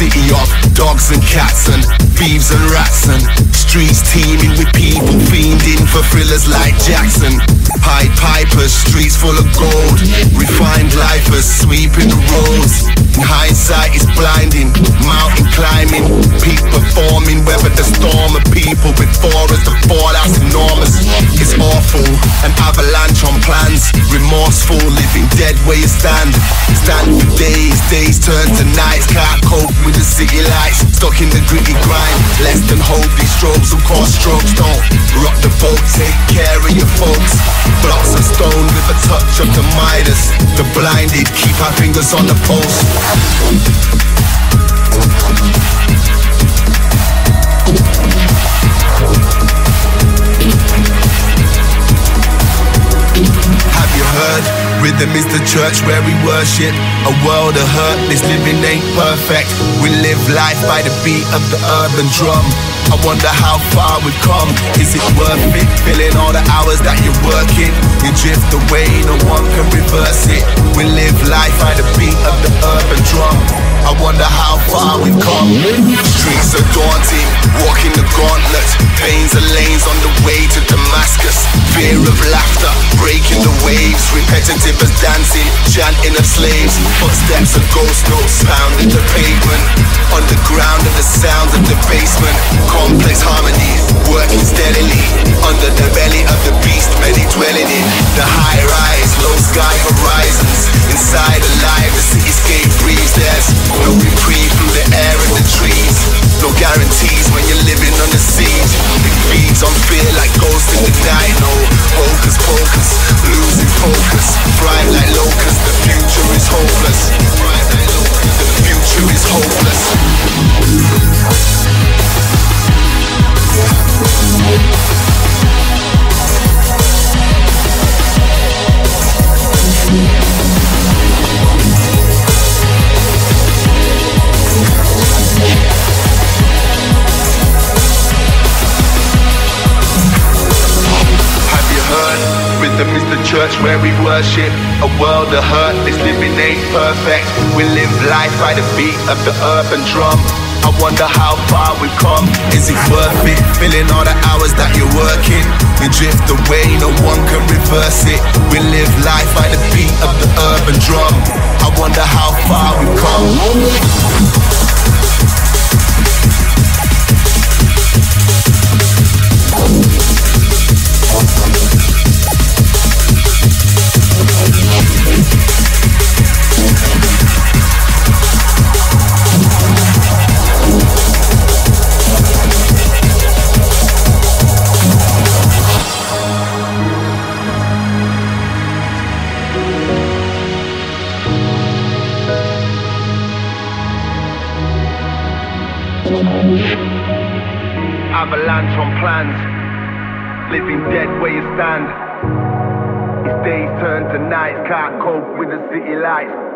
city of dogs and cats and thieves and rats, and streets teeming with people fiending for thrillers like Jackson. Pied Pipers, streets full of gold, refined lifers sweeping the roads. Hindsight is blinding, mountain climbing, peak performing, weather the storm of people before us. The fallout's enormous, it's awful, an avalanche on plans. Remorseful, living dead where you stand. Stand for days, days turn to nights. Can't cope with the city lights, stuck in the gritty grind. Less than hope, these strokes will cause strokes. Don't rock the boat, take care of your folks. Blocks of stone with a touch of the Midas. The blinded, keep our fingers on the pulse. Have you heard? Rhythm is the church where we worship. A world of hurt, this living ain't perfect. We live life by the beat of the urban drum. I wonder how far we've come. Is it worth it? Filling all the hours that you're working. You drift away, no one can reverse it. We live life by the beat of the urban drum. I wonder how far we've come. Streets are daunting, walking the gauntlet. Veins and lanes on the way to Damascus. Fear of laughter, breaking the waves. Repetitive as dancing, chanting of slaves. Footsteps of ghost notes pounding the pavement. Underground and the sound of the basement. Complex harmonies, working steadily. Under the belly of the beast, many dwelling in. The high rise, low sky horizons. Inside alive, the cityscape breathes. There's no reprieve through the air and the trees. No guarantees when you're living on the siege. It feeds on fear like ghosts in the night. No hocus pocus, losing focus. Bright like locusts, the future is hopeless. Bright like locusts, the future is hopeless. Rhythm is the church where we worship. A world of hurt, this living ain't perfect. We live life by the beat of the urban drum. I wonder how far we've come. Is it worth it? Filling all the hours that you're working. You drift away, no one can reverse it. We live life by the beat of the urban drum. I wonder how far we've come. Avalanche on plans, living dead where you stand. These days turn to nights, can't cope with the city lights.